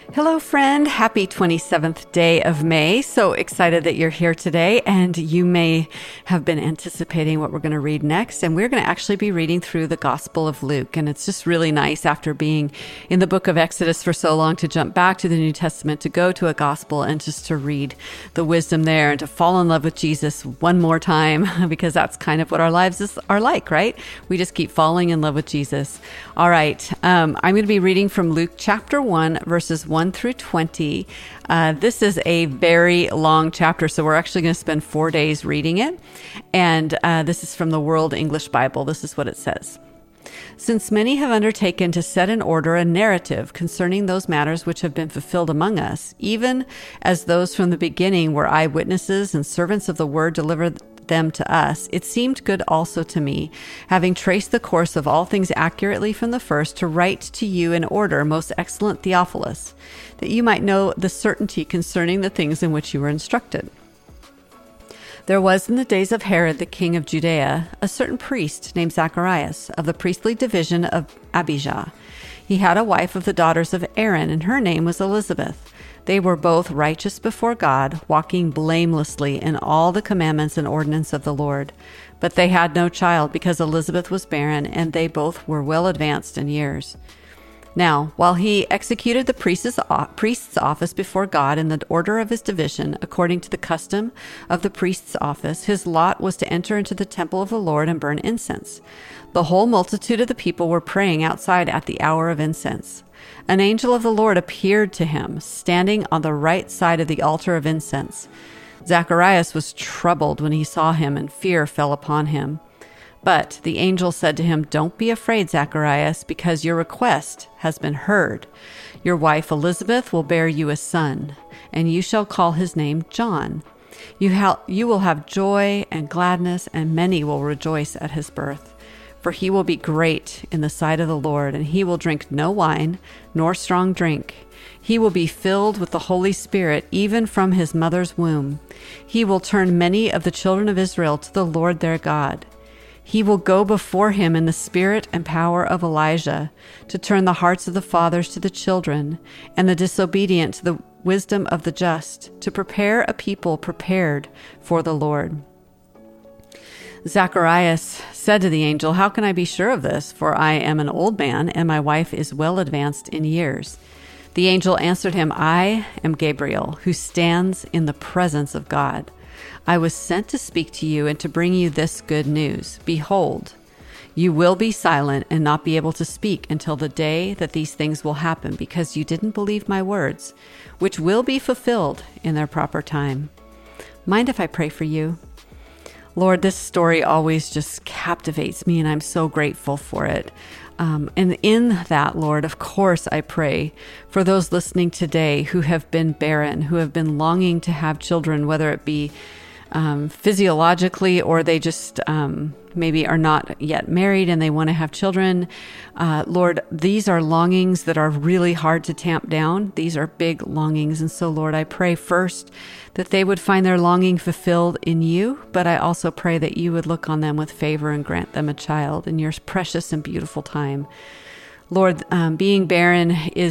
Hello, friend. Happy 27th day of May. So excited that you're here today, and you may have been anticipating what we're going to read next. And we're going to actually be reading through the Gospel of Luke. And it's just really nice after being in the book of Exodus for so long to jump back to the New Testament, to go to a gospel and just to read the wisdom there and to fall in love with Jesus one more time, because that's kind of what our lives are like, right? We just keep falling in love with Jesus. All right. I'm going to be reading from Luke chapter 1, verses 1 through 20. This is a very long chapter, so we're actually going to spend 4 days reading it. And this is from the World English Bible. This is what it says. Since many have undertaken to set in order a narrative concerning those matters which have been fulfilled among us, even as those from the beginning were eyewitnesses and servants of the word delivered them to us, it seemed good also to me, having traced the course of all things accurately from the first, to write to you in order, most excellent Theophilus, that you might know the certainty concerning the things in which you were instructed. There was in the days of Herod the king of Judea a certain priest named Zacharias, of the priestly division of Abijah. He had a wife of the daughters of Aaron, and her name was Elizabeth. They were both righteous before God, walking blamelessly in all the commandments and ordinances of the Lord. But they had no child, because Elizabeth was barren, and they both were well advanced in years. Now, while he executed the priest's office before God in the order of his division, according to the custom of the priest's office, his lot was to enter into the temple of the Lord and burn incense. The whole multitude of the people were praying outside at the hour of incense. An angel of the Lord appeared to him, standing on the right side of the altar of incense. Zacharias was troubled when he saw him, and fear fell upon him. But the angel said to him, "Don't be afraid, Zacharias, because your request has been heard. Your wife Elizabeth will bear you a son, and you shall call his name John. You will have joy and gladness, and many will rejoice at his birth. For he will be great in the sight of the Lord, and he will drink no wine, nor strong drink. He will be filled with the Holy Spirit, even from his mother's womb. He will turn many of the children of Israel to the Lord their God. He will go before him in the spirit and power of Elijah, to turn the hearts of the fathers to the children, and the disobedient to the wisdom of the just, to prepare a people prepared for the Lord." Zacharias said to the angel, "How can I be sure of this? For I am an old man, and my wife is well advanced in years." The angel answered him, "I am Gabriel, who stands in the presence of God. I was sent to speak to you and to bring you this good news. Behold, you will be silent and not be able to speak until the day that these things will happen, because you didn't believe my words, which will be fulfilled in their proper time." Mind if I pray for you? Lord, this story always just captivates me, and I'm so grateful for it. And in that, Lord, of course, I pray for those listening today who have been barren, who have been longing to have children, whether it be physiologically, or they just maybe are not yet married and they want to have children. Lord, these are longings that are really hard to tamp down. These are big longings. And so, Lord, I pray first that they would find their longing fulfilled in you, but I also pray that you would look on them with favor and grant them a child in your precious and beautiful time. Lord, being barren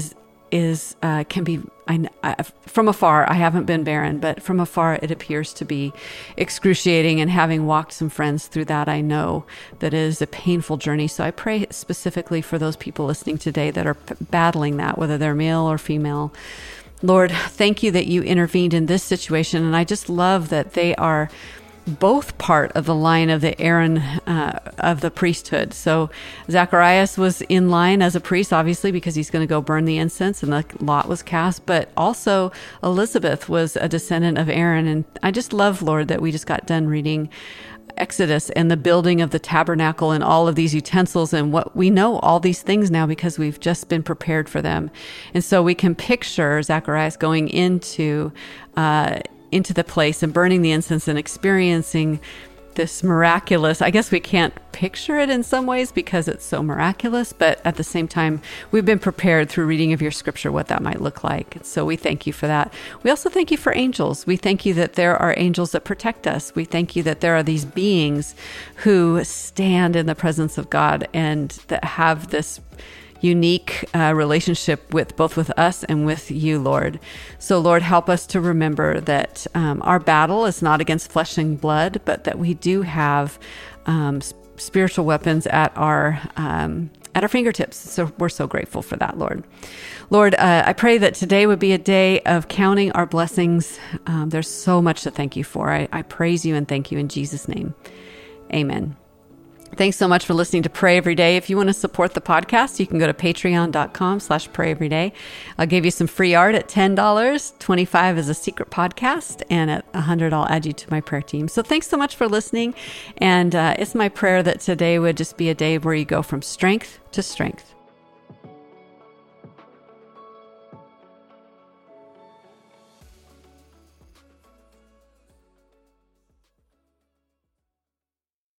can be, from afar, I haven't been barren, but from afar it appears to be excruciating. And having walked some friends through that, I know that it is a painful journey. So I pray specifically for those people listening today that are battling that, whether they're male or female. Lord, thank you that you intervened in this situation. And I just love that they are both part of the line of the Aaron of the priesthood. So Zacharias was in line as a priest, obviously, because he's going to go burn the incense, and the lot was cast. But also Elizabeth was a descendant of Aaron. And I just love, Lord, that we just got done reading Exodus and the building of the tabernacle and all of these utensils, and what we know all these things now because we've just been prepared for them. And so we can picture Zacharias going into the place and burning the incense and experiencing this miraculous. I guess we can't picture it in some ways because it's so miraculous, but at the same time, we've been prepared through reading of your scripture what that might look like. So we thank you for that. We also thank you for angels. We thank you that there are angels that protect us. We thank you that there are these beings who stand in the presence of God and that have this unique relationship with both with us and with you, Lord. So, Lord, help us to remember that our battle is not against flesh and blood, but that we do have spiritual weapons at our fingertips. So we're so grateful for that, Lord. Lord, I pray that today would be a day of counting our blessings. There's so much to thank you for. I praise you and thank you in Jesus' name. Amen. Thanks so much for listening to Pray Every Day. If you want to support the podcast, you can go to patreon.com/prayeveryday. I'll give you some free art at $10. $25 is a secret podcast. And at $100, I'll add you to my prayer team. So thanks so much for listening. And it's my prayer that today would just be a day where you go from strength to strength.